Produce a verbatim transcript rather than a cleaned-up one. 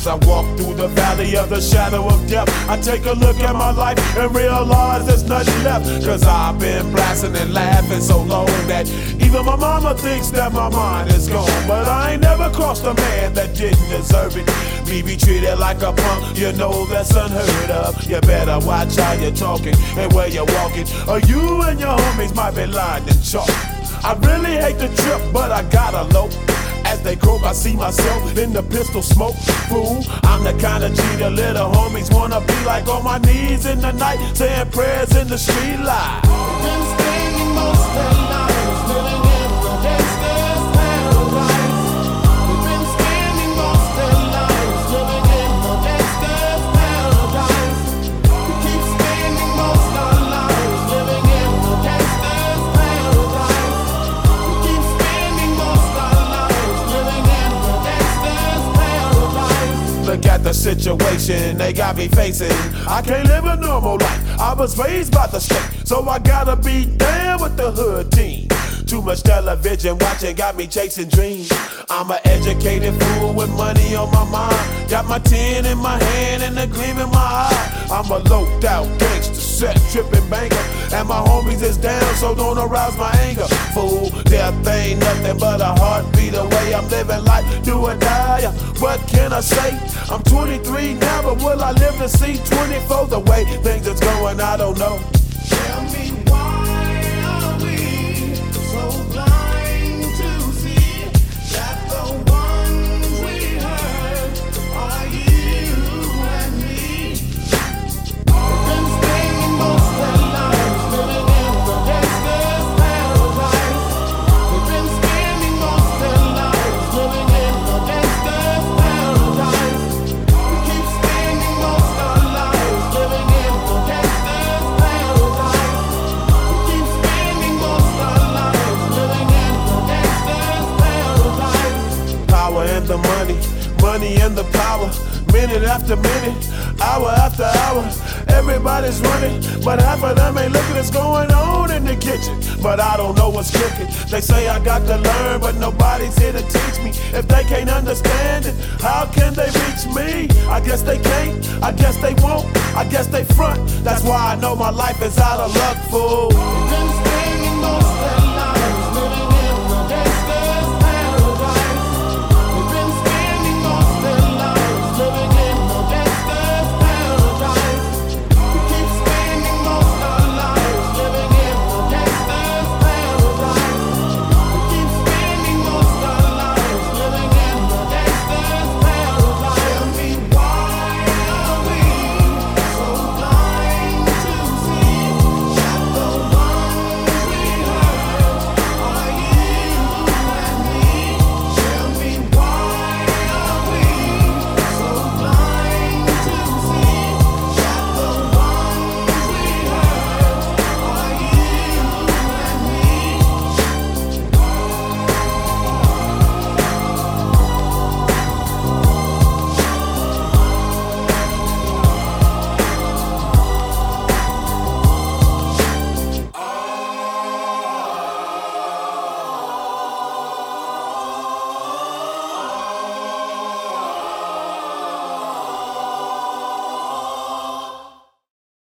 As I walk through the valley of the shadow of death, I take a look at my life and realize there's nothing left. Cause I've been blasting and laughing so long that even my mama thinks that my mind is gone. But I ain't never crossed a man that didn't deserve it. Me be treated like a punk, you know that's unheard of. You better watch how you're talking and where you're walking, or you and your homies might be lined in chalk. I really hate the trip, but I gotta low. As they croak, I see myself in the pistol smoke. Fool, I'm the kind of G the little homies wanna be like, on my knees in the night, saying prayers in the street light. Been spending most their lives living in the gangster's paradise. We've been spending most their lives living in the gangster's paradise. We keep spending most our lives living in the gangster's paradise. We keep spending most our lives living in the gangster's paradise. Look at the situation they got me facing. I can't live a normal life. I was raised by the state, so I gotta be down with the hood team. Too much television watching got me chasing dreams. I'm an educated fool with money on my mind. Got my tin in my hand and a gleam in my eye. I'm a loped out gangster, set tripping banker, and my homies is down, so don't arouse my anger. Fool, death ain't nothing but a heartbeat away. I'm living life, do or die. What can I say? I'm twenty-three now, but will I live to see twenty-four? The way things is going, I don't know. Tell me, why are we so blind to see that the ones we hurt are you and me? We've been spending most their lives living in the gangster's paradise. We've been spending most their lives living in the gangster's paradise. We keep spending most our lives living in the gangster's paradise. We keep spending most our lives living in the gangster's paradise. Power and the money, money and the power. Minute after minute, hour after hour, everybody's running, but half of them ain't looking what's going on in the kitchen. But I don't know what's cooking. They say I got to learn, but nobody's here to teach me. If they can't understand it, how can they reach me? I guess they can't, I guess they won't, I guess they front. That's why I know my life is out of luck, fool. We've been spending most of